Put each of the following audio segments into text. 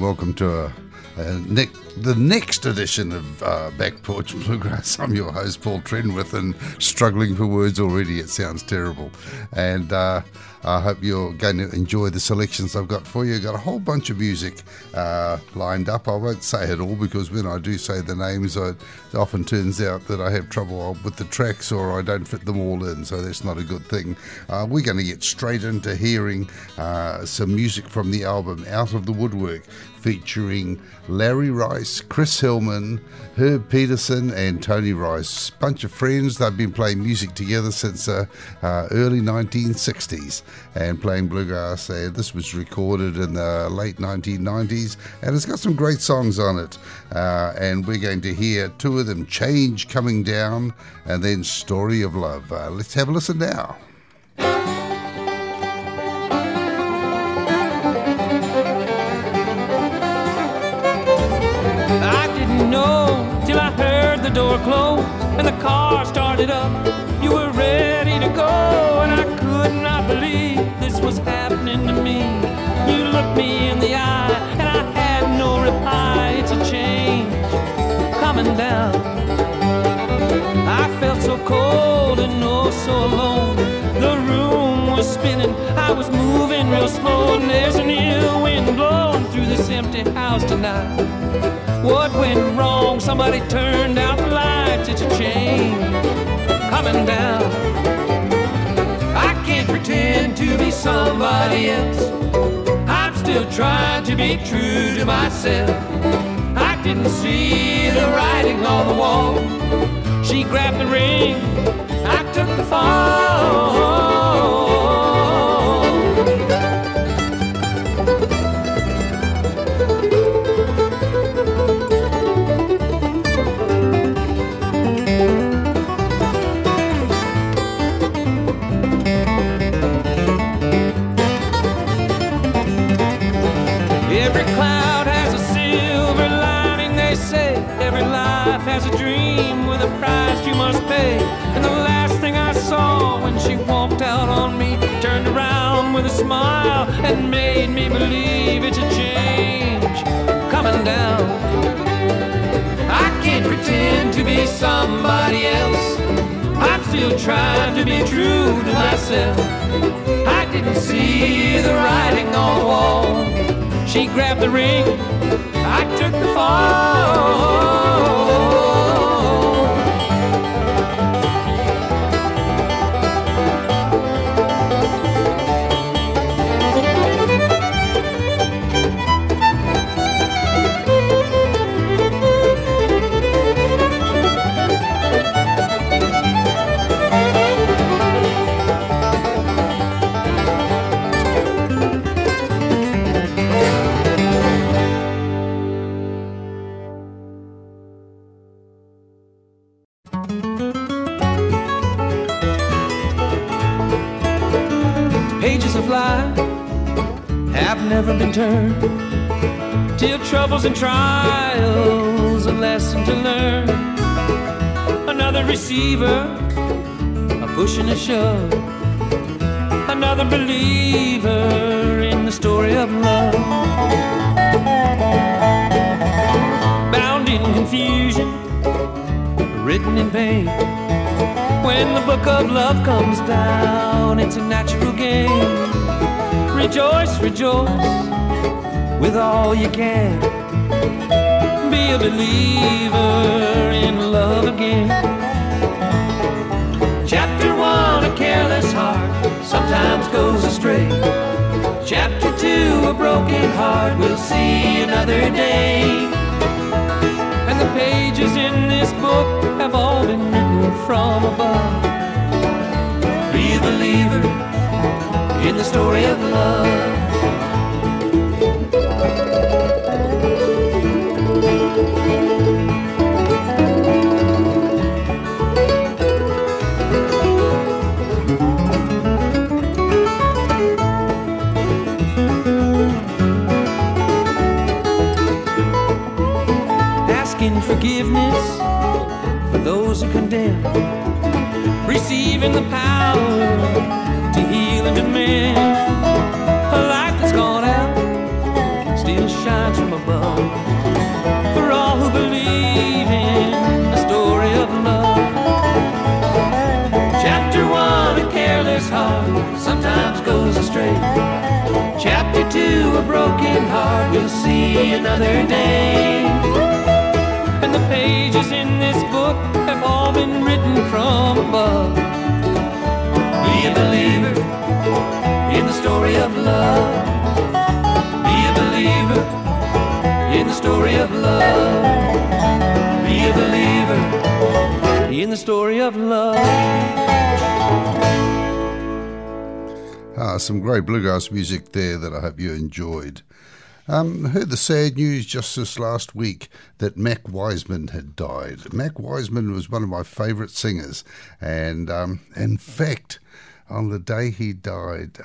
welcome to the next edition of Back Porch Bluegrass. I'm your host, Paul Trenwith, and struggling for words already. It sounds terrible. And I hope you're going to enjoy the selections I've got for you. I've got a whole bunch of music lined up. I won't say it all because when I do say the names, it often turns out that I have trouble with the tracks or I don't fit them all in, so that's not a good thing. We're going to get straight into hearing some music from the album Out of the Woodwork, featuring Larry Rice, Chris Hillman, Herb Peterson and Tony Rice. Bunch of friends. They've been playing music together since early 1960s and playing bluegrass. This was recorded in the late 1990s and it's got some great songs on it. And we're going to hear two of them, Change Coming Down and then Story of Love. Let's have a listen now. Till I heard the door close and the car started up. You were ready to go and I could not believe this was happening to me. You looked me in the eye and I had no reply. It's a change coming down. I felt so cold and oh so alone. The room was spinning, I was moving real slow, and there's an ill wind blowing through this empty house tonight. What went wrong? Somebody turned out the lights. It's a change coming down. I can't pretend to be somebody else. I'm still trying to be true to myself. I didn't see the writing on the wall. She grabbed the ring, I took the fall. Has a dream with a price you must pay. And the last thing I saw when she walked out on me, turned around with a smile and made me believe it's a change coming down. I can't pretend to be somebody else. I'm still trying to be true to myself. I didn't see the writing on the wall. She grabbed the ring, I took the fall. Pages of life have never been turned till troubles and trials, a lesson to learn. Another receiver, a push and a shove. Another believer in the story of love. Bound in confusion, written in pain. When the book of love comes down, it's a natural game. Rejoice, rejoice, with all you can. Be a believer in love again. Chapter 1, a careless heart sometimes goes astray. Chapter 2, a broken heart will see another day. And the pages in this book have all been written from above. Be a believer in the story of love. Asking forgiveness for those who condemn, receiving the power to heal and to mend. A light that's gone out still shines from above. For all who believe in the story of love. Chapter 1, a careless heart sometimes goes astray. Chapter 2, a broken heart will see another day. And the pages in this book have all been written from above. Be a believer in the story of love. Be a believer in the story of love. Be a believer in the story of love. Some great bluegrass music there that I hope you enjoyed. Heard the sad news just this last week that Mac Wiseman had died. Mac Wiseman was one of my favourite singers, and in fact, on the day he died,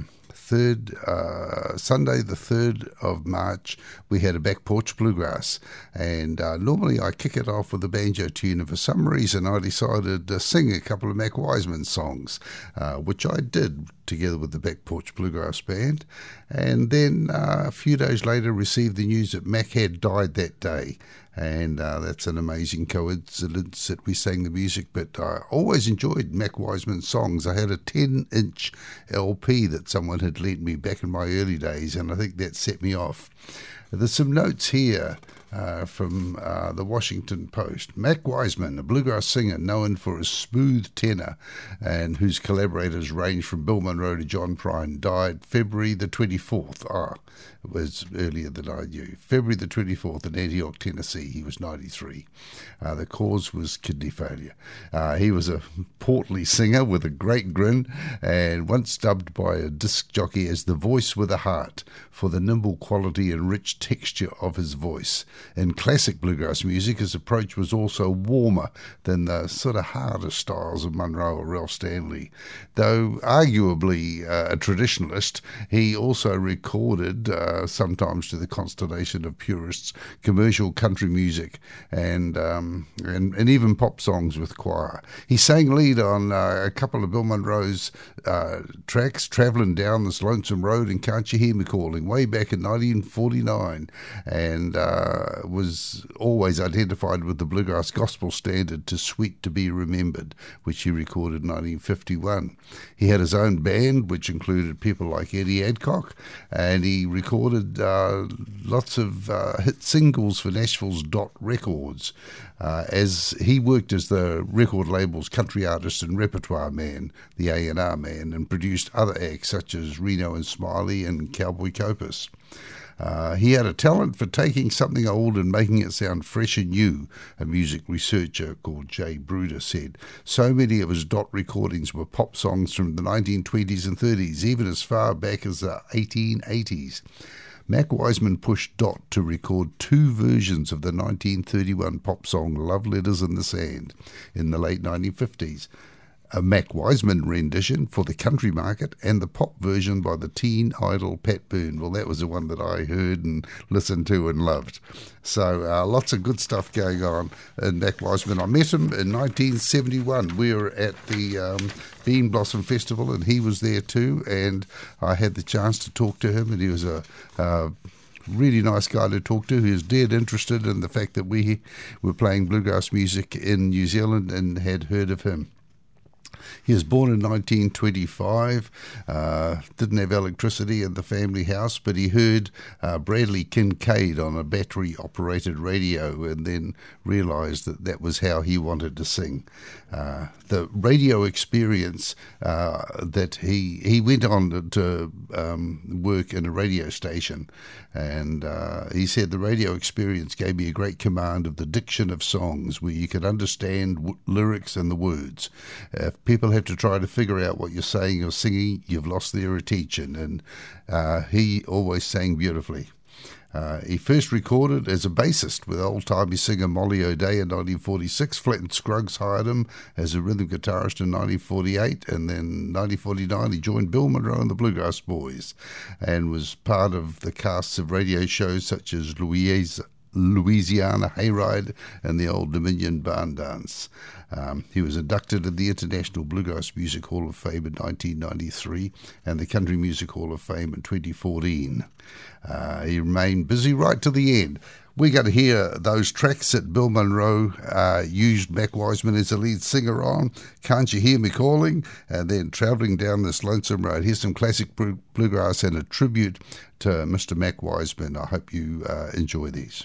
Sunday the 3rd of March, we had a back porch bluegrass, and normally I kick it off with a banjo tune, and for some reason I decided to sing a couple of Mac Wiseman songs, which I did together with the Back Porch Bluegrass Band, and then a few days later received the news that Mac had died that day. And that's an amazing coincidence that we sang the music, but I always enjoyed Mac Wiseman's songs. I had a 10-inch LP that someone had lent me back in my early days, and I think that set me off. There's some notes here from the Washington Post. Mac Wiseman, a bluegrass singer known for his smooth tenor and whose collaborators range from Bill Monroe to John Prine, died February the 24th. It was earlier than I knew. February the 24th in Antioch, Tennessee. He was 93. The cause was kidney failure. He was a portly singer with a great grin and once dubbed by a disc jockey as the voice with a heart for the nimble quality and rich texture of his voice. In classic bluegrass music, his approach was also warmer than the sort of harder styles of Monroe or Ralph Stanley. Though arguably a traditionalist, he also recorded, sometimes to the consternation of purists, commercial country music and even pop songs with choir. He sang lead on a couple of Bill Monroe's tracks, Travelling Down This Lonesome Road and Can't You Hear Me Calling, way back in 1949, and was always identified with the bluegrass gospel standard Too Sweet to Be Remembered, which he recorded in 1951. He had his own band, which included people like Eddie Adcock, and he recorded lots of hit singles for Nashville's Dot Records, as he worked as the record label's country artist and repertoire man, the A&R man, and produced other acts such as Reno and Smiley and Cowboy Copus. He had a talent for taking something old and making it sound fresh and new, a music researcher called Jay Bruder said. So many of his Dot recordings were pop songs from the 1920s and 30s, even as far back as the 1880s. Mac Wiseman pushed Dot to record 2 versions of the 1931 pop song Love Letters in the Sand in the late 1950s. A Mac Wiseman rendition for the country market and the pop version by the teen idol Pat Boone. Well, that was the one that I heard and listened to and loved. So lots of good stuff going on in Mac Wiseman. I met him in 1971. We were at the Bean Blossom Festival and he was there too, and I had the chance to talk to him, and he was a really nice guy to talk to. He was dead interested in the fact that we were playing bluegrass music in New Zealand and had heard of him. He was born in 1925, didn't have electricity in the family house, but he heard Bradley Kincaid on a battery-operated radio and then realised that that was how he wanted to sing. The radio experience that he went on to work in a radio station, and he said the radio experience gave me a great command of the diction of songs where you could understand lyrics and the words. If people have to try to figure out what you're saying or singing, you've lost their attention, and he always sang beautifully. He first recorded as a bassist with old-timey singer Molly O'Day in 1946. Flatt and Scruggs hired him as a rhythm guitarist in 1948, and then in 1949 he joined Bill Monroe and the Bluegrass Boys and was part of the casts of radio shows such as Louisiana Hayride and the Old Dominion Barn Dance. He was inducted in the International Bluegrass Music Hall of Fame in 1993 and the Country Music Hall of Fame in 2014. He remained busy right to the end. We're going to hear those tracks that Bill Monroe used Mac Wiseman as a lead singer on. Can't You Hear Me Calling? And then Travelling Down This Lonesome Road. Here's some classic bluegrass and a tribute to Mr. Mac Wiseman. I hope you enjoy these.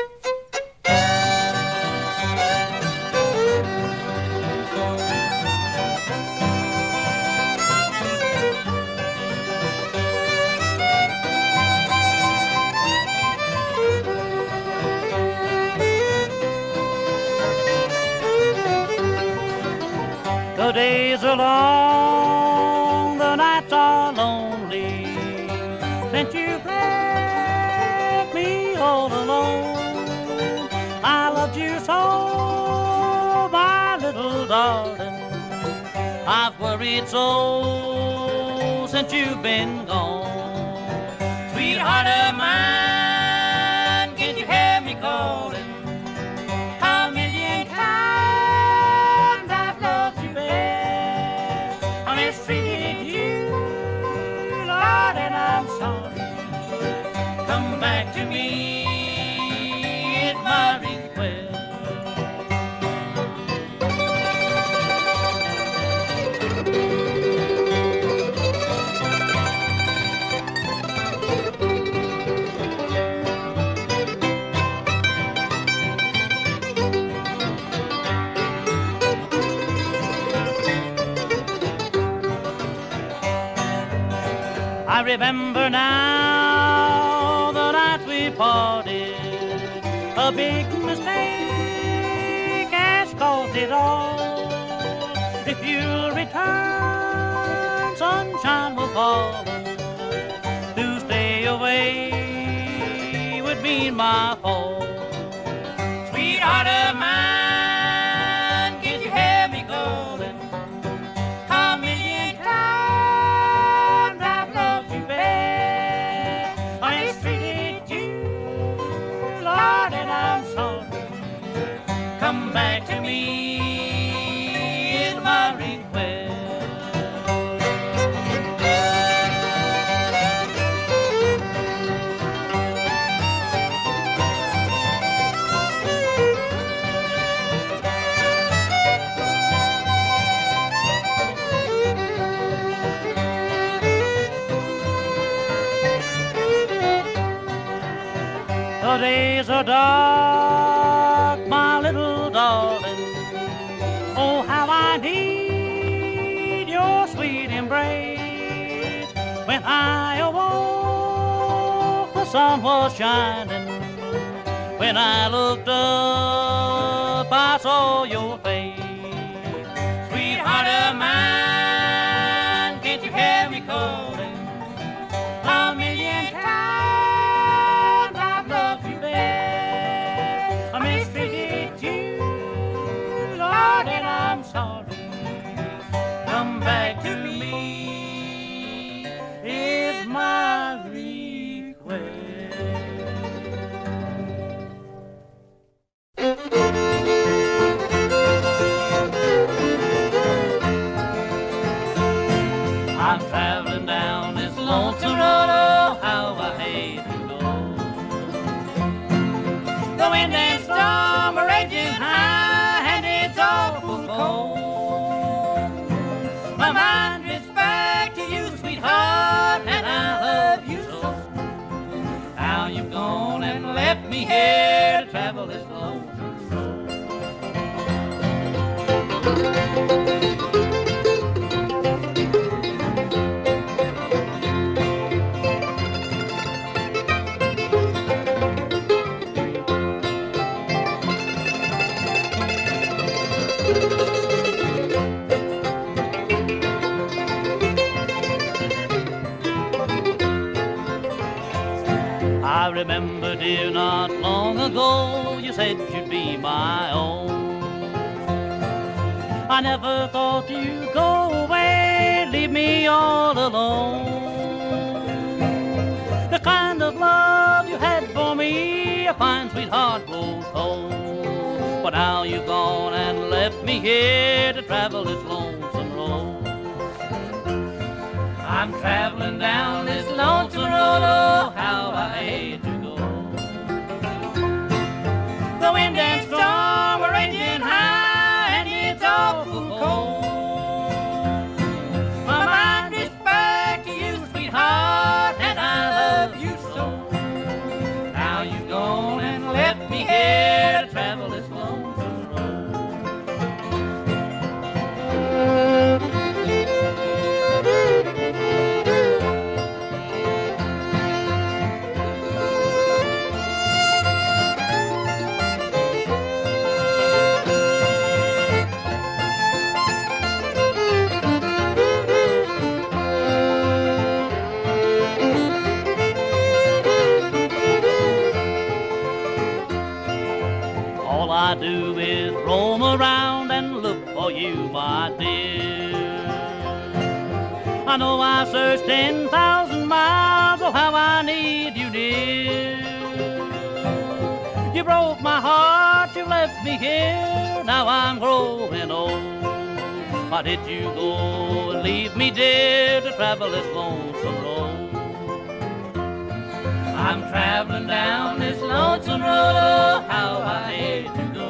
The days are long, the nights are lonely, since you've left me all alone. I loved you so, my little darling, I've worried so since you've been gone. Sweetheart of mine, can't you hear me calling? A million times I've loved you best. I mistreated you, Lord, and I'm sorry. Come back to me, it's my request. I remember now the night we parted. A big mistake has caused it all. If you'll return, sunshine will follow. To stay away would mean my fault. Sweetheart of mine, can't you hear me calling? A million times I've loved you best. I mistreated you, Lord, and I'm sorry. Come back to me is my request. The days are dark, my little darling. Oh, how I need your sweet embrace. When I awoke, the sun was shining. When I looked up, I saw your face. Sweetheart of mine, can't you hear me calling? A million times I've loved you best. I mistreated you, Lord, and I'm sorry. Come back to me is my request. I'm traveling down this lonesome road, oh, how I hate to go. The wind and storm are raging high, and it's awful cold. My mind drifts back to you, sweetheart, and I love you so. How you've gone and left me here to travel this lonesome road. I remember, dear, not long ago, you said you'd be my own. I never thought you'd go away, leave me all alone. The kind of love you had for me, a fine sweetheart grows cold. But now you've gone and left me here to travel this lonesome road. I'm traveling down this lonesome road, oh, how I hate to go. The wind and storm are raging high, and it's awful cold. My mind drifts back to you, sweetheart, and I love you so. Now you've gone and left me here to travel this lonesome road. All I do is roam around and look for you, my dear. I know I searched 10,000 miles, oh how I need you dear. You broke my heart, you left me here, now I'm growing old. Why did you go and leave me, dear, to travel this lonesome road? I'm traveling down this lonesome road, oh, how I hate to go.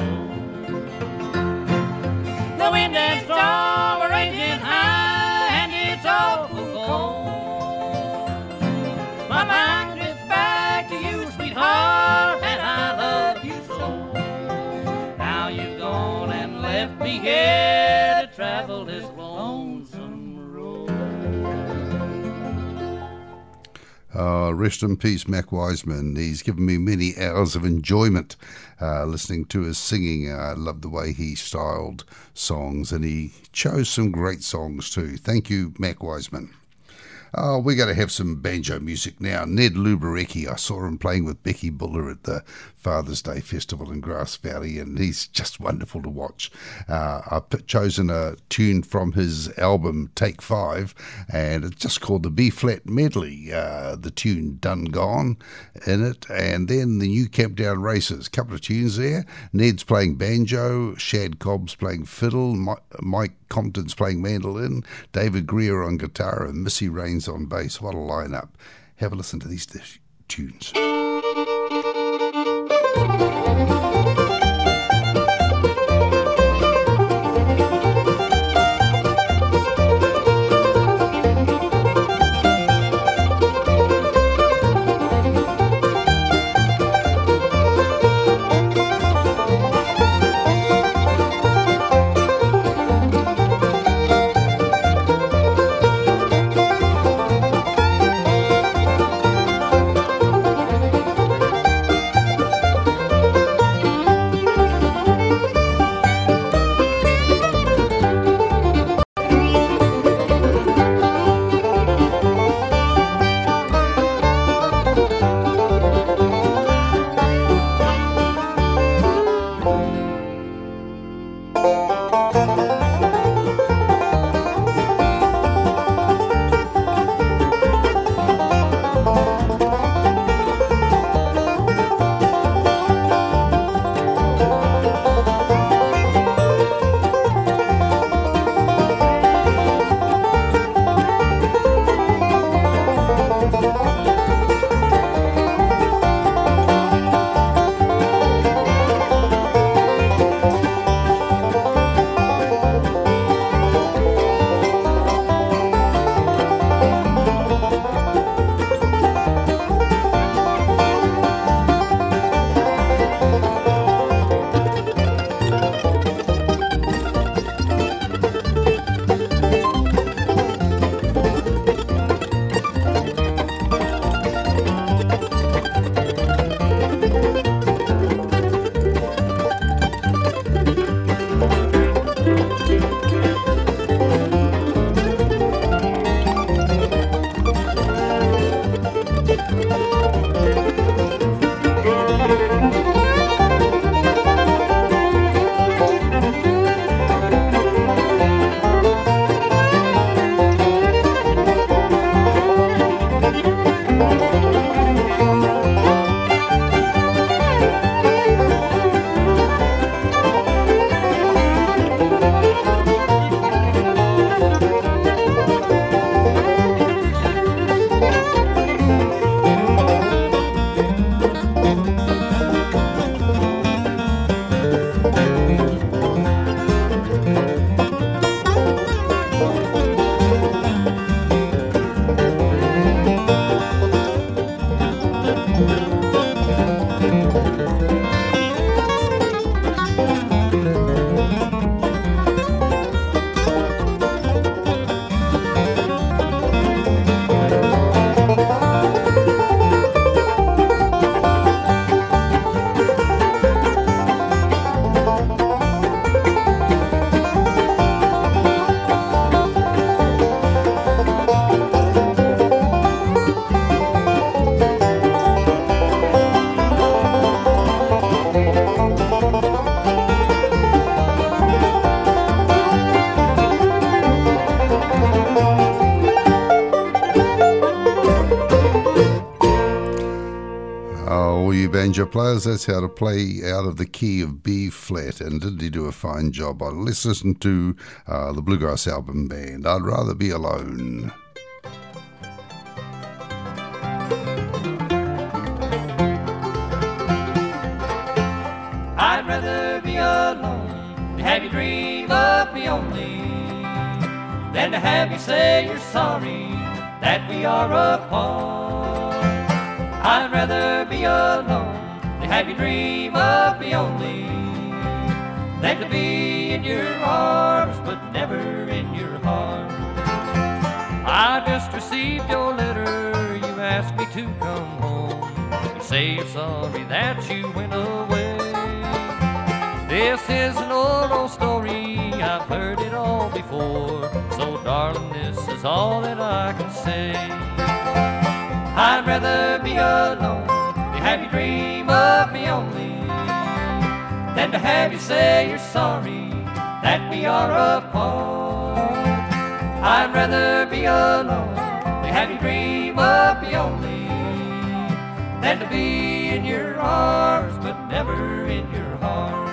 The wind and storm are raging high, and it's awful cold. My mind drifts back to you, sweetheart, and I love you so. Now you've gone and left me here to travel this lonesome road. Rest in peace, Mac Wiseman. He's given me many hours of enjoyment listening to his singing. I love the way he styled songs, and he chose some great songs too. Thank you, Mac Wiseman. We're going to have some banjo music now. Ned Luberecki, I saw him playing with Becky Buller at the Father's Day Festival in Grass Valley, and he's just wonderful to watch. I've chosen a tune from his album Take 5, and it's just called the B-flat medley. The tune Done Gone in it, and then the new Camptown Races. A couple of tunes there. Ned's playing banjo, Shad Cobb's playing fiddle, Mike Compton's playing mandolin, David Greer on guitar, and Missy Raines on bass. What a lineup. Have a listen to these tunes. banjo players, that's how to play out of the key of B flat, and didn't he do a fine job on it? Let's listen to the Bluegrass Album Band, I'd Rather Be Alone. I'd rather be alone, have you dream of me only, than to have you say you're sorry that we are apart. I'd rather be alone, to have you dream of me only, than to be in your arms but never in your heart. I just received your letter, you asked me to come home. You say you're sorry that you went away. This is an old story, I've heard it all before, so darling, this is all that I can say. I'd rather be alone, to have you dream of me only, than to have you say you're sorry that we are apart. I'd rather be alone, to have you dream of me only, than to be in your arms but never in your heart.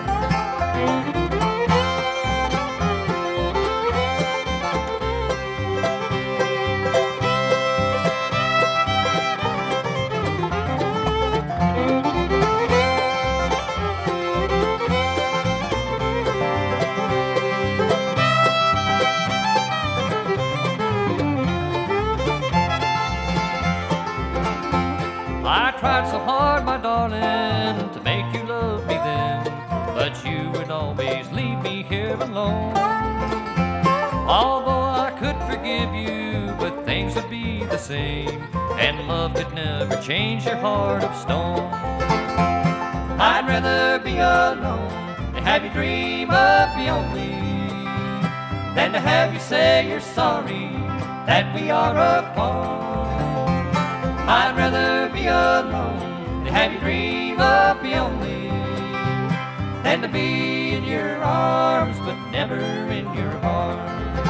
I tried so hard, my darling, to make you love me then, but you would always leave me here alone. Although I could forgive you, but things would be the same, and love could never change your heart of stone. I'd rather be alone, to have you dream of me only, than to have you say you're sorry that we are apart. I'd rather be alone, to have you dream of me only, than to be in your arms but never in your heart.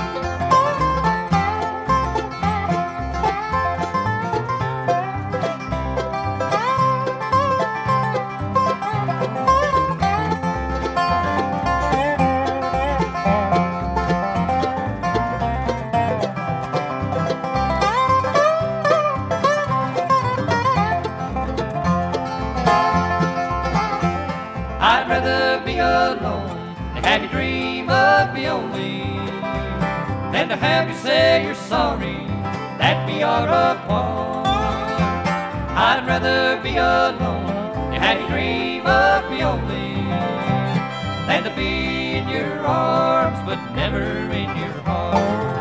I'd rather be alone, to have you dream of me only, than to have you say you're sorry that we are apart. I'd rather be alone, to have you dream of me only, than to be in your arms but never in your heart.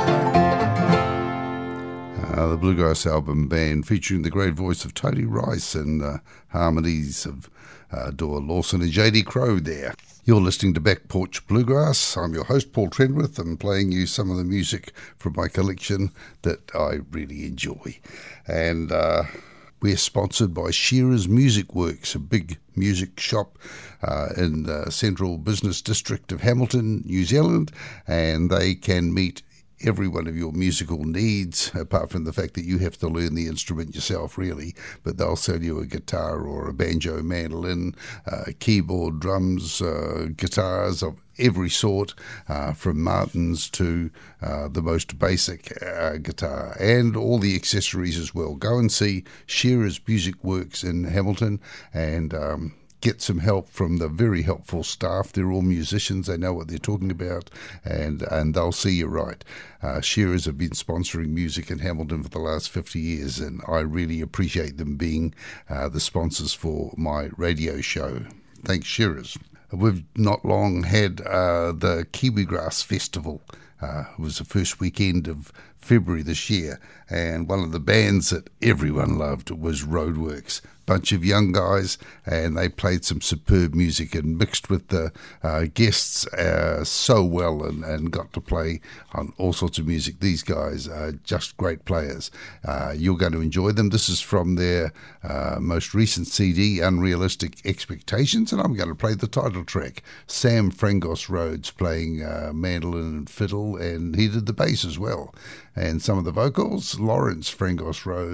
The Bluegrass Album Band, featuring the great voice of Tony Rice and harmonies of Dora Lawson and J.D. Crowe there. You're listening to Back Porch Bluegrass. I'm your host, Paul Trenwith. I'm playing you some of the music from my collection that I really enjoy. And we're sponsored by Shearer's Music Works, a big music shop in the central business district of Hamilton, New Zealand, and they can meet every one of your musical needs, apart from the fact that you have to learn the instrument yourself, really. But they'll sell you a guitar or a banjo, mandolin, keyboard, drums, guitars of every sort, from Martins to the most basic guitar, and all the accessories as well. Go and see Shearer's Music Works in Hamilton and get some help from the very helpful staff. They're all musicians, they know what they're talking about, and they'll see you right. Shearers have been sponsoring music in Hamilton for the last 50 years, and I really appreciate them being the sponsors for my radio show. Thanks, Shearers. We've not long had the Kiwigrass Festival. It was the first weekend of February this year, and one of the bands that everyone loved was Roadworks. Bunch of young guys, and they played some superb music and mixed with the guests so well, and got to play on all sorts of music. These guys are just great players. You're going to enjoy them. This is from their most recent CD, Unrealistic Expectations, and I'm going to play the title track. Sam Frangos Rhodes playing mandolin and fiddle, and he did the bass as well. And some of the vocals, Lawrence Frangos Rhodes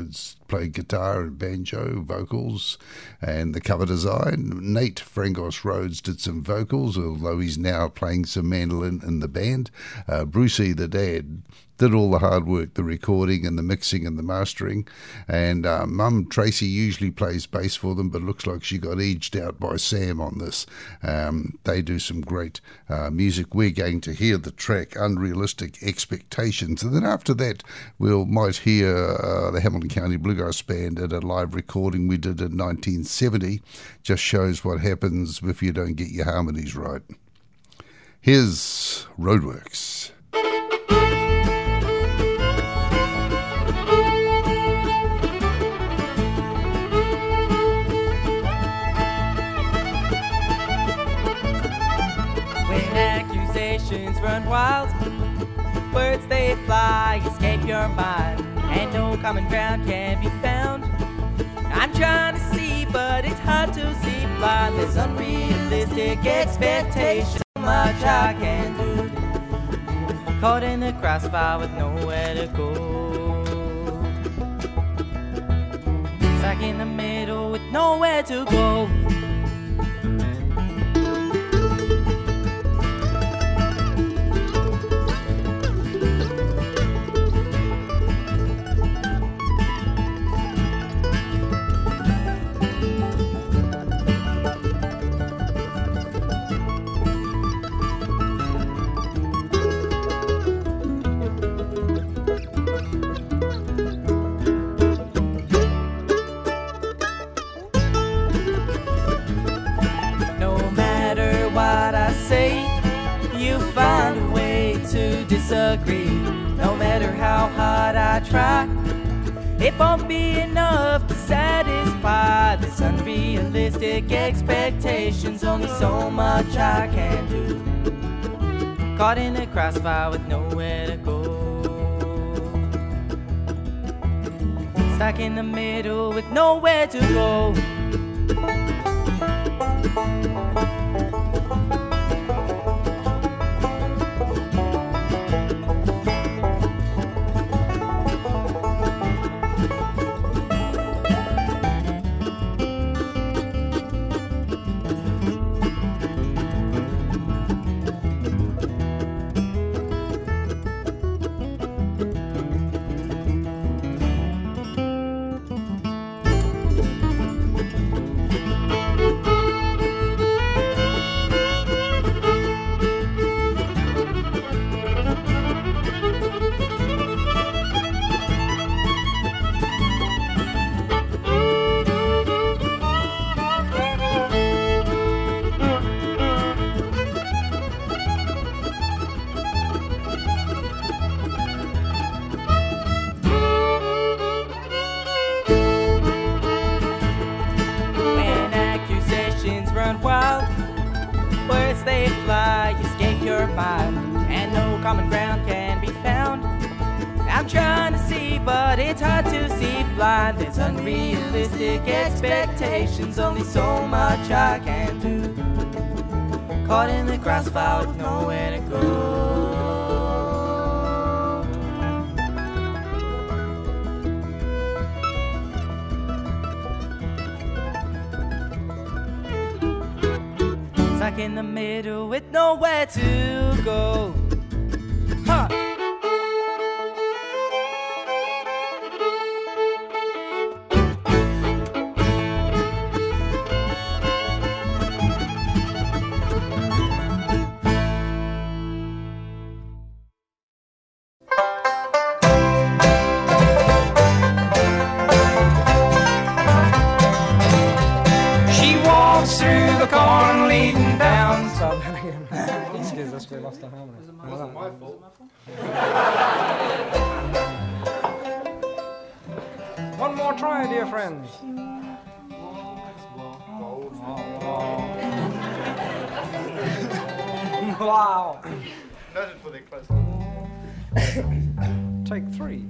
played guitar and banjo, vocals, and the cover design. Nate Frangos Rhodes did some vocals, although he's now playing some mandolin in the band. Brucey, the dad, did all the hard work, the recording and the mixing and the mastering. And Mum, Tracy, usually plays bass for them, but looks like she got edged out by Sam on this. They do some great music. We're going to hear the track Unrealistic Expectations. And then after that, we might hear the Hamilton County Bluegrass Band at a live recording we did in 1970. Just shows what happens if you don't get your harmonies right. Here's Roadworks. Run wild, words they fly, escape your mind, and no common ground can be found. I'm trying to see, but it's hard to see blind. There's unrealistic expectations, so much I can do. Caught in the crossfire with nowhere to go. Stuck in the middle with nowhere to go. Disagree. No matter how hard I try, it won't be enough to satisfy this unrealistic expectations. Only so much I can do. Caught in a crossfire with nowhere to go. Stuck in the middle with nowhere to go. Common ground can be found. I'm trying to see, but it's hard to see blind. There's unrealistic expectations, only so much I can do. Caught in the crossfire with nowhere to go. Stuck in the middle with nowhere to go. Huh. She walks through the corn leading down. Excuse us, we lost our harmony. It wasn't my fault. One more try, dear friends. Wow. Noted for their close. Take 3.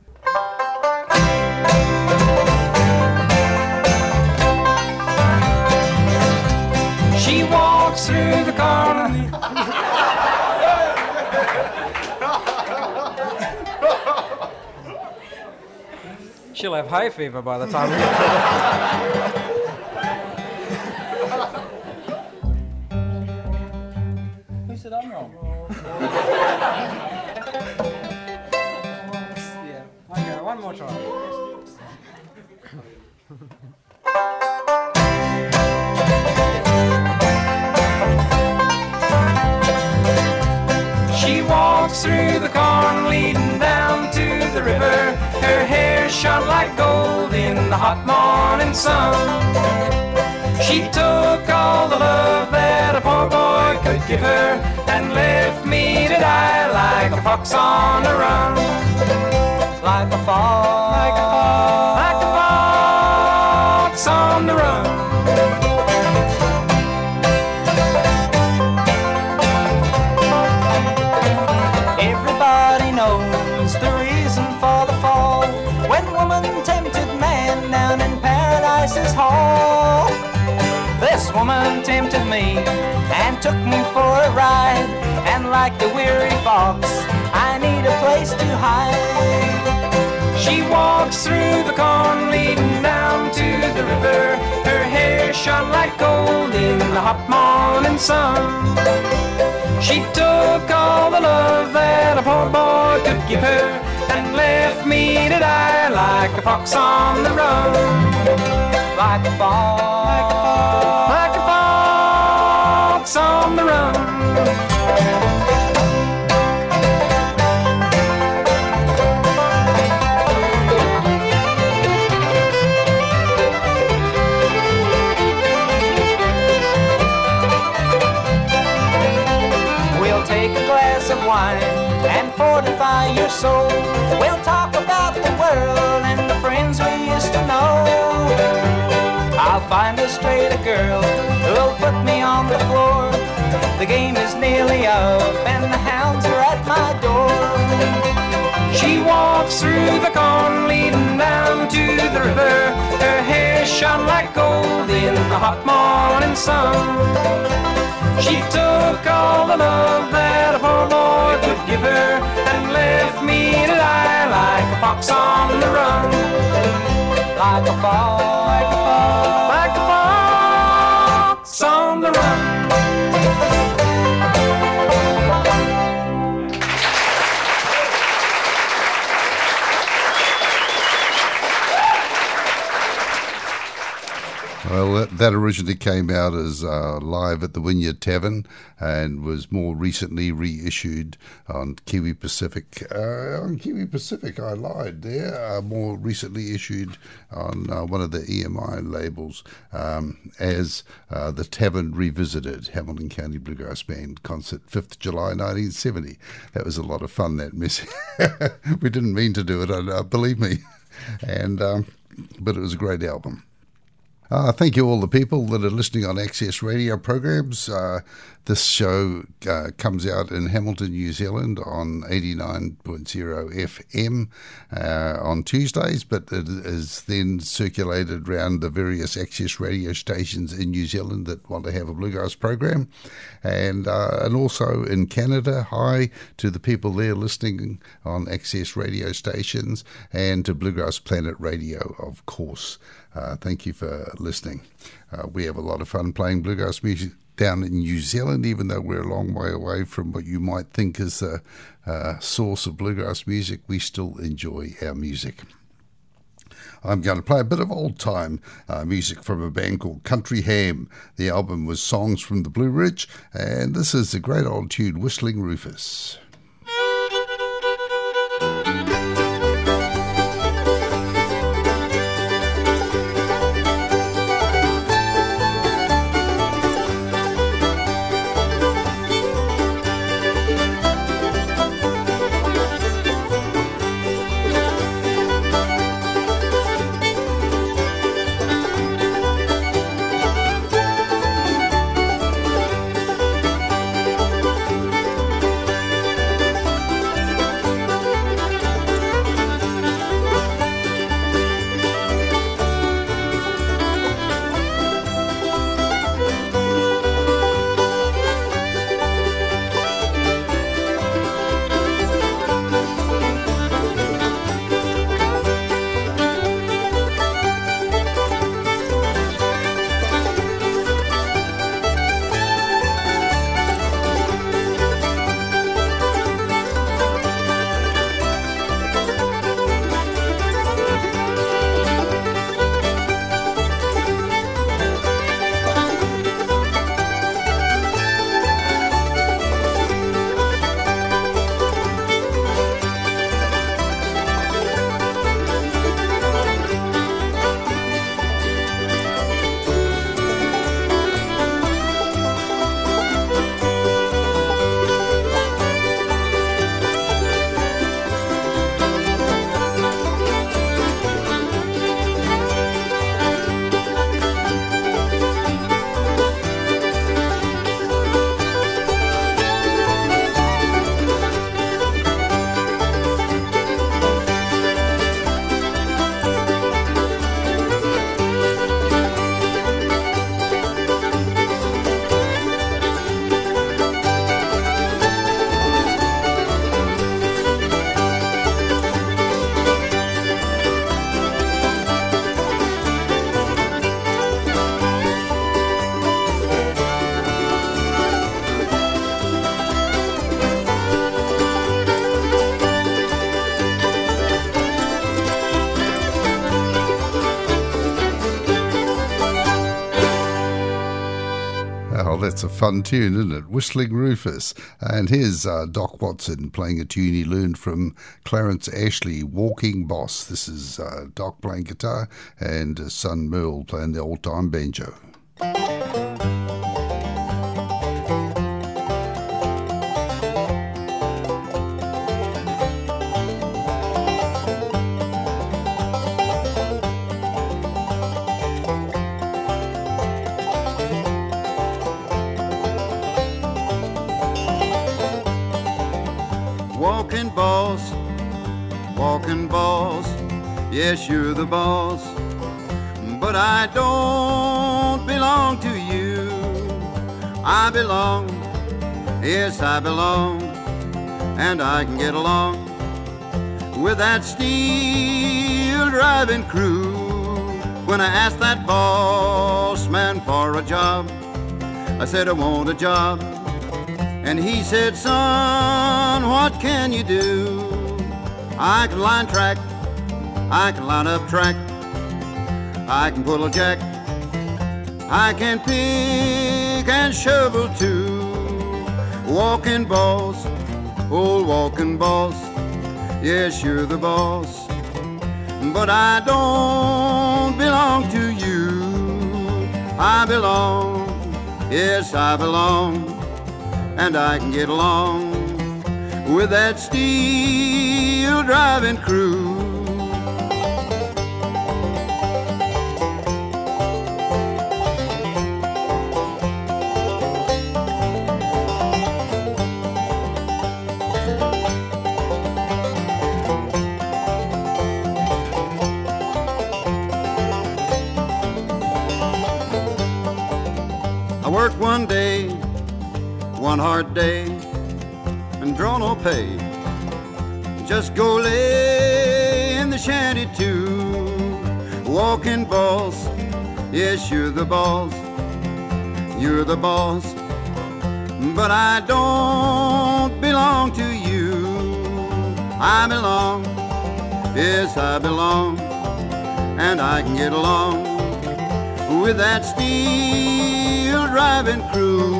She walks through the corner. she'll have hay fever by the time we get to Who said I'm wrong? Yeah. Okay, one more try. She walks through the corn leading down to the river. Her hair shone like gold in the hot morning sun. She took all the love that a poor boy could give her and left me to die like a fox on the run. Like a fox, Like a fox on the run. everybody knows the reason for the fall. When woman tempted man down in Paradise's hall. This woman tempted me and took me for a ride. And like the weary fox, I need a place to hide. She walks through the corn leading down to the river. Her hair shone like gold in the hot morning sun. She took all the love that a poor boy could give her and left me to die like a fox on the run. Like a fox, Like a fox on the run. take a glass of wine and fortify your soul. We'll talk about the world and the friends we used to know. I'll find a straighter girl who'll put me on the floor. The game is nearly up and the hounds are at my door. She walks through the corn leading down to the river. Her hair shone like gold in the hot morning sun. She took all the love that a poor boy could give her and left me to die like a fox on the run. Like a fox, like a fox, like a fox on the run. Well, that originally came out as live at the Wynyard Tavern and was more recently reissued on Kiwi Pacific. On Kiwi Pacific, I lied there. More recently issued on one of the EMI labels as the Tavern Revisited, Hamilton County Bluegrass Band concert, 5th July 1970. That was a lot of fun, that mess. We didn't mean to do it, believe me. And but it was a great album. Thank you all the people that are listening on Access Radio programs. This show comes out in Hamilton, New Zealand on 89.0 FM on Tuesdays, but it is then circulated around the various Access Radio stations in New Zealand that want to have a bluegrass program. And also in Canada, hi to the people there listening on Access Radio stations and to Bluegrass Planet Radio, of course. Thank you for listening. We have a lot of fun playing bluegrass music down in New Zealand, even though we're a long way away from what you might think is the source of bluegrass music. We still enjoy our music. I'm going to play a bit of old-time music from a band called Country Ham. The album was Songs from the Blue Ridge, and this is a great old tune, Whistling Rufus. That's a fun tune, isn't it? Whistling Rufus. And here's Doc Watson playing a tune he learned from Clarence Ashley, Walking Boss. This is Doc playing guitar and his son Merle playing the old-time banjo. Walking boss, yes, you're the boss, but I don't belong to you. I belong, yes, I belong, and I can get along with that steel driving crew. When I asked that boss man for a job, I said I want a job, and he said, son, what can you do? I can line track, I can line up track, I can pull a jack, I can pick and shovel too. Walking boss, old walking boss, yes, you're the boss, but I don't belong to you. I belong, yes, I belong, and I can get along with that steel driving crew. I worked one day, one hard day, and draw no pay. Just go lay in the shanty too. Walking boss, yes, you're the boss, you're the boss, but I don't belong to you. I belong, yes, I belong, and I can get along with that steel driving crew.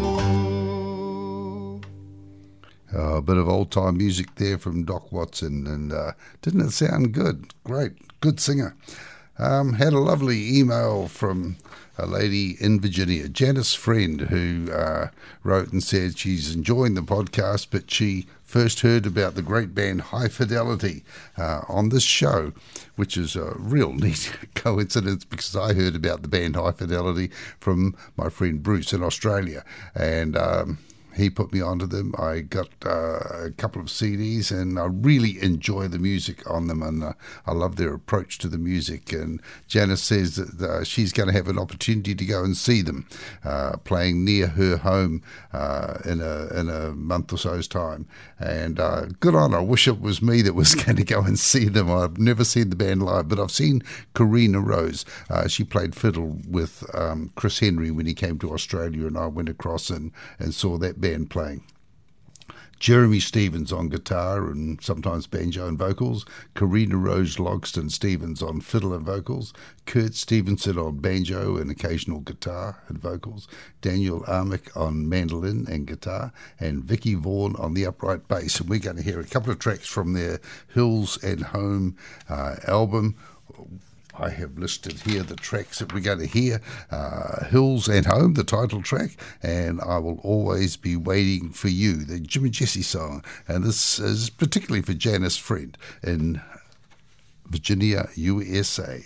A bit of old-time music there from Doc Watson, and didn't it sound good? Great, good singer. Had a lovely email from a lady in Virginia, Janice Friend, who wrote and said she's enjoying the podcast, but she first heard about the great band High Fidelity on this show, which is a real neat coincidence because I heard about the band High Fidelity from my friend Bruce in Australia, and he put me onto them. I got a couple of CDs, and I really enjoy the music on them, and I love their approach to the music. And Janice says that she's going to have an opportunity to go and see them playing near her home in a month or so's time. And good on her. I wish it was me that was going to go and see them. I've never seen the band live, but I've seen Karina Rose. She played fiddle with Chris Henry when he came to Australia, and I went across and saw that band playing. Jeremy Stevens on guitar and sometimes banjo and vocals, Karina Rose Logston Stevens on fiddle and vocals, Kurt Stevenson on banjo and occasional guitar and vocals, Daniel Armick on mandolin and guitar, and Vicky Vaughan on the upright bass. And we're going to hear a couple of tracks from their Hills and Home album. I have listed here the tracks that we're going to hear. Hills and Home, the title track, and I Will Always Be Waiting for You, the Jimmy Jesse song. And this is particularly for Janice Friend in Virginia, USA.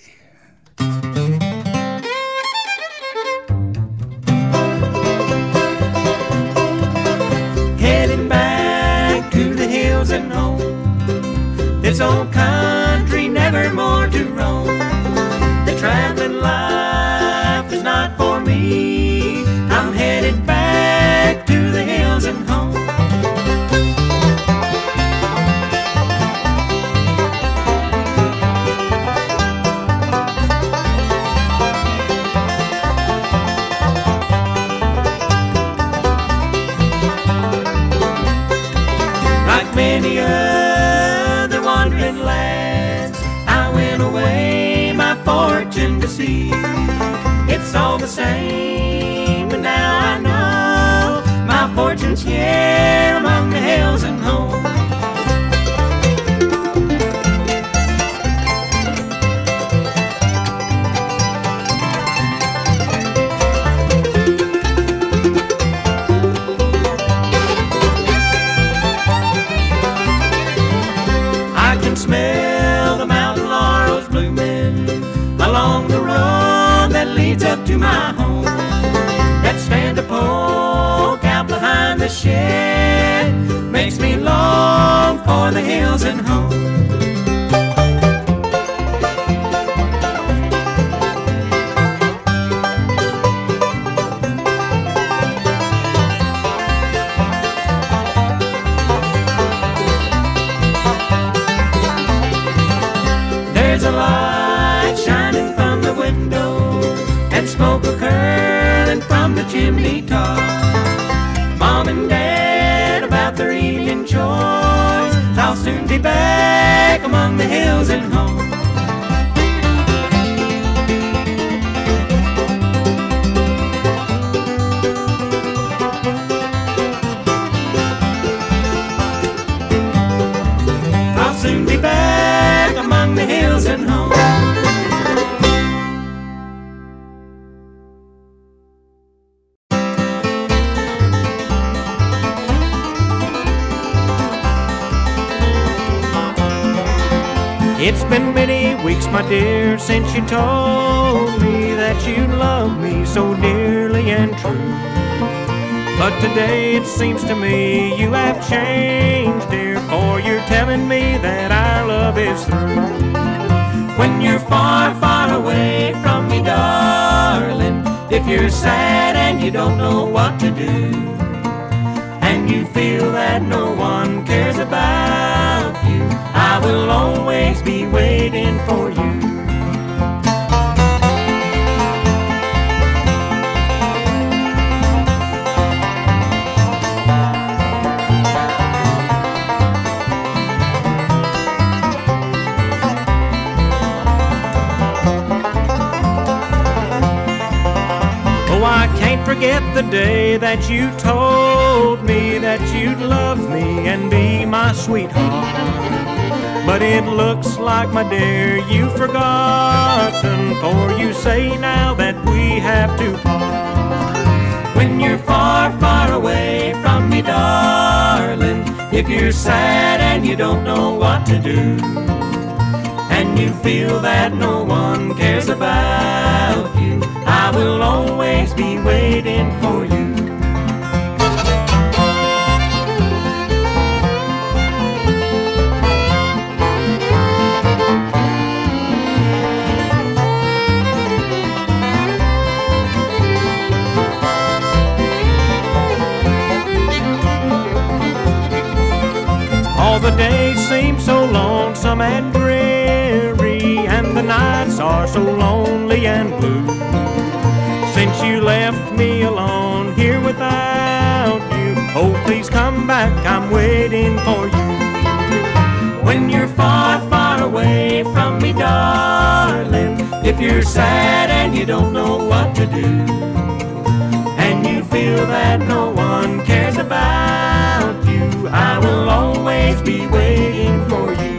Heading back to the hills and home, this old country never more to roam. The traveling life is not for me. I'm headed back to the hills and home. Like many other wandering lads, I went away my fortune to see. It's all the same, but now I know distance here among the hills and home. Smell the mountain laurels blooming along the road that leads up to my home. That stand a poke out behind the shed makes me long for the hills and home. There's a light shining from the window and smoke a curling from the chimney top. Mom and Dad about their evening chores. I'll soon be back among the hills and home. I'll soon be back among the hills and home. It's been many weeks, my dear, since you told me that you love me so dearly and true. But today it seems to me you have changed, dear, for you're telling me that our love is through. When you're far, far away from me, darling, if you're sad and you don't know what to do, and you feel that no one cares about you, I will always be waiting for you. Oh, I can't forget the day that you told me that you'd love me and be my sweetheart. But it looks like, my dear, you've forgotten, for you say now that we have to part. When you're far, far away from me, darling, if you're sad and you don't know what to do, and you feel that no one cares about you, I will always be waiting for you. All the days seem so lonesome and dreary, and the nights are so lonely and blue. Since you left me alone here without you, oh, please come back, I'm waiting for you. When you're far, far away from me, darling, if you're sad and you don't know what to do, and you feel that no one cares about you, I will always be waiting for you.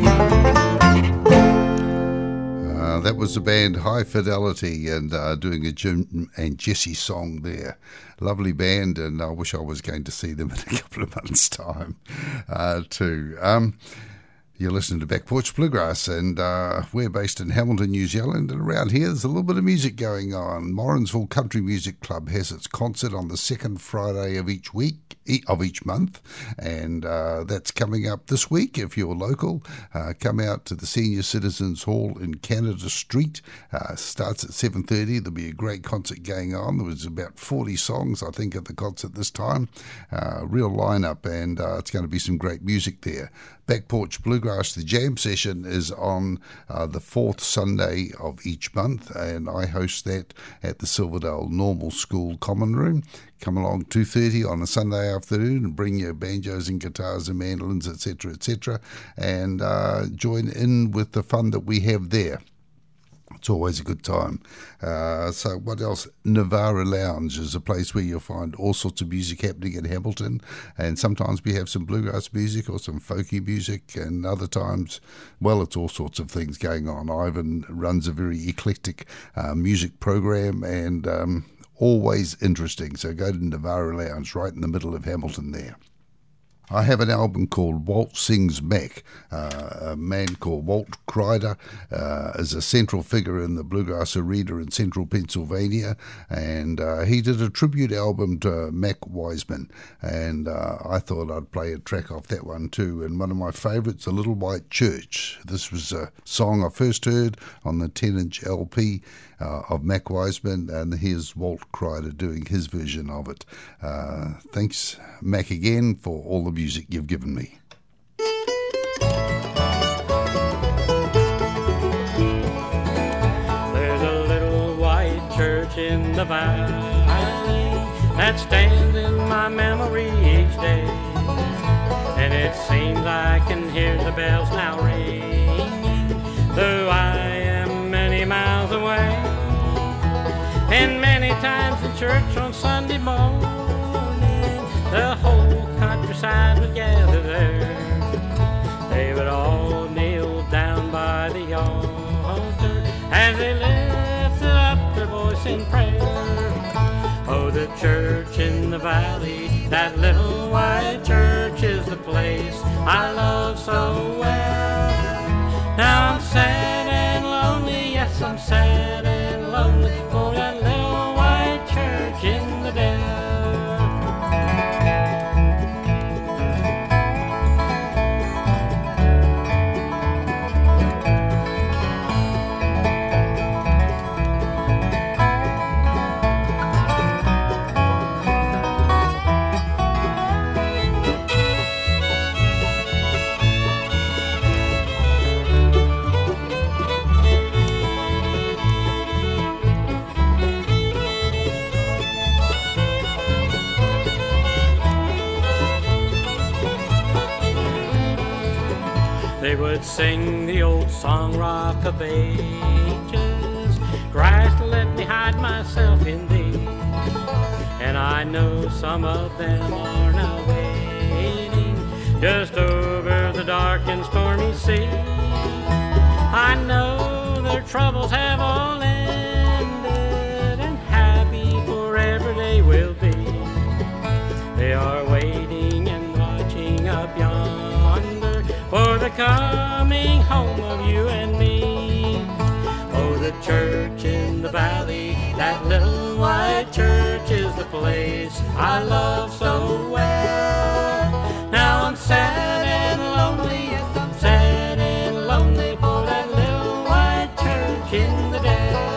That was the band High Fidelity and doing a Jim and Jesse song there. Lovely band, and I wish I was going to see them in a couple of months' time too. You're listening to Back Porch Bluegrass, and we're based in Hamilton, New Zealand, and around here there's a little bit of music going on. Morrinsville Country Music Club has its concert on the second Friday of each month, and that's coming up this week. If you're local, come out to the Senior Citizens Hall in Canada Street. Starts at 7:30. There'll be a great concert going on. There was about 40 songs, I think, at the concert this time. Real lineup, and it's going to be some great music there. Back Porch Bluegrass, the jam session, is on the fourth Sunday of each month, and I host that at the Silverdale Normal School Common Room. Come along 2:30 on a Sunday afternoon and bring your banjos and guitars and mandolins, etc., and join in with the fun that we have there. It's always a good time. So what else? Navara Lounge is a place where you'll find all sorts of music happening in Hamilton, and sometimes we have some bluegrass music or some folky music, and other times, well, it's all sorts of things going on. Ivan runs a very eclectic music program, and always interesting. So go to Navara Lounge, right in the middle of Hamilton there. I have an album called Walt Sings Mac. A man called Walt Crider is a central figure in the bluegrass arena in central Pennsylvania, and he did a tribute album to Mac Wiseman, and I thought I'd play a track off that one too. And one of my favourites, A Little White Church. This was a song I first heard on the 10-inch LP of Mac Wiseman, and here's Walt Crider doing his version of it. Thanks, Mac, again for all the music you've given me. There's a little white church in the valley that stands in my memory each day, and it seems I can hear the bells now ringing, though I am many miles away. And many times in church on Sunday morning, the whole countryside would gather there. They would all kneel down by the altar as they lifted up their voice in prayer. Oh, the church in the valley, that little white church is the place I love so well. Now I'm sad and lonely, yes, I'm sad and lonely for that little white church in the dell. They would sing the old song, Rock of Ages, Christ, let me hide myself in thee. And I know some of them are now waiting just over the dark and stormy sea. I know their troubles have all ended, and happy forever they will be. They are waiting and watching up yonder for the coming home of you and me. Oh, the church in the valley, that little white church is the place I love so well. Now I'm sad and lonely, yes, I'm sad and lonely for that little white church in the dell.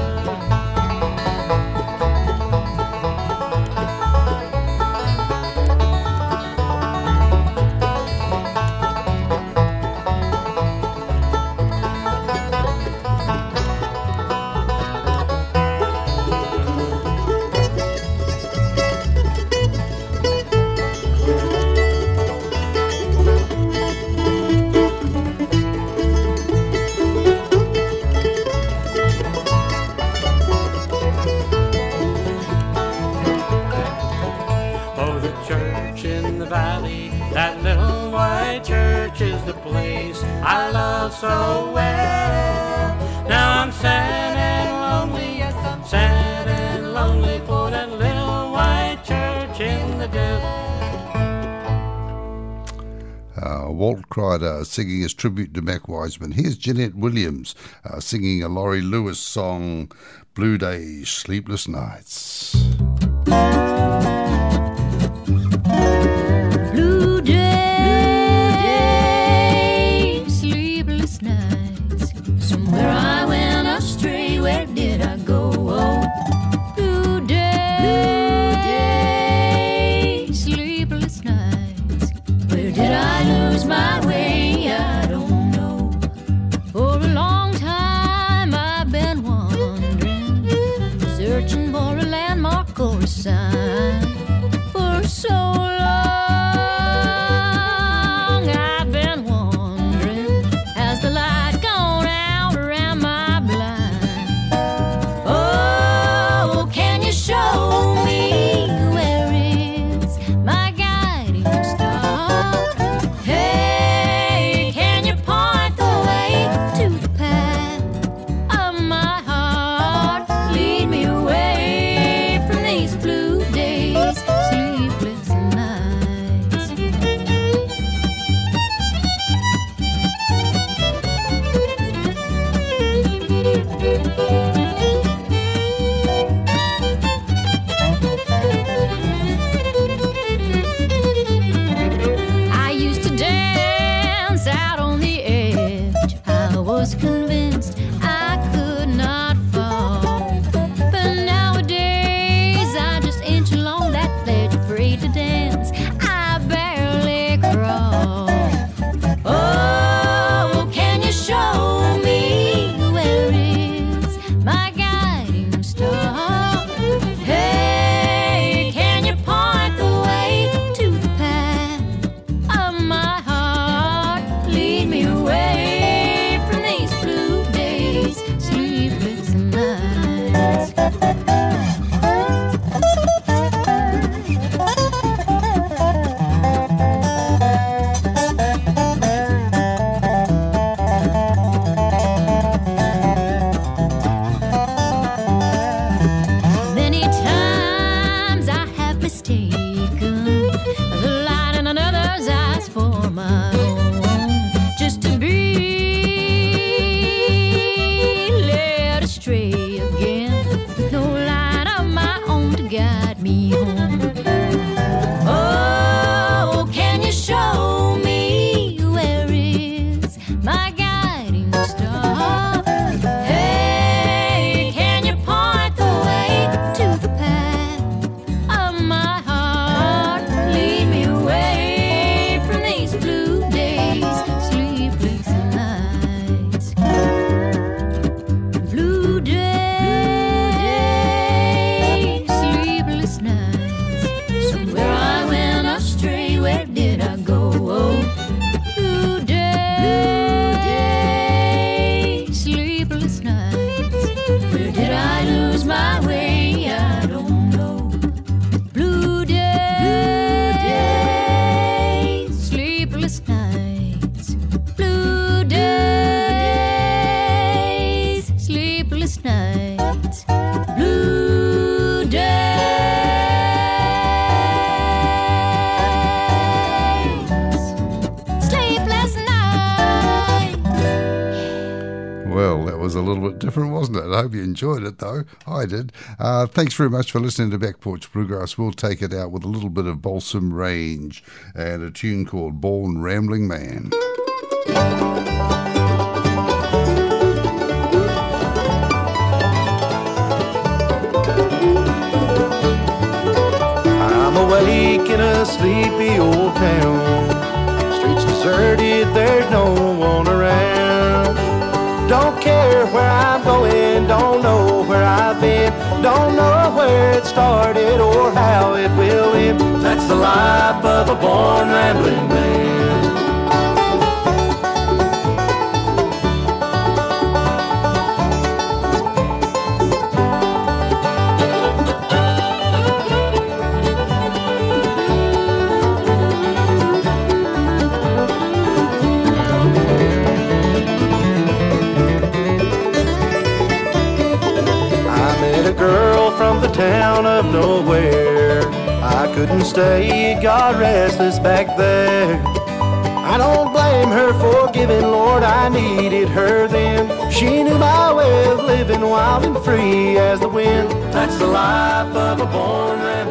I love so well. Now I'm sad and lonely, yes, I'm sad and lonely for that little white church in the desert. Walt Crider singing his tribute to Mac Wiseman. Here's Jeanette Williams singing a Laurie Lewis song, Blue Days, Sleepless Nights. Blue days, sleepless nights. Somewhere I went astray. Where did I go? Oh, blue days, sleepless nights. Where did I lose my way? I don't know. For a long time I've been wandering, searching for a landmark or a sign. For so long I've been wandering, has the light gone out or am I blind? taken the light in another's eyes for my own, just to be led astray again. No light of my own to guide me home. Oh, can you show me where is my guiding star? Hey, can you point the way to the path of my heart? Lead me away from these blue days, sleepless nights. Blue days, sleepless nights. Somewhere I went astray, where did I go? Blue days, sleepless nights. Where did I lose my way? I don't know. Blue days, sleepless nights. Blue days, sleepless nights. Blue days, sleepless nights. Well, that was a little bit different, wasn't it? I hope you enjoyed it, though. I did. Thanks very much for listening to Back Porch Bluegrass. We'll take it out with a little bit of Balsam Range and a tune called Born Rambling Man. I'm awake in a sleepy old town. Streets deserted, there's no one around. Don't care where I'm going, don't know where I've been, don't know where it started or how it will end. That's the life of a born rambling man. Girl from the town of nowhere, I couldn't stay, got restless back there. I don't blame her for giving, Lord, I needed her then. She knew my way of living, wild and free as the wind. That's the life of a born man.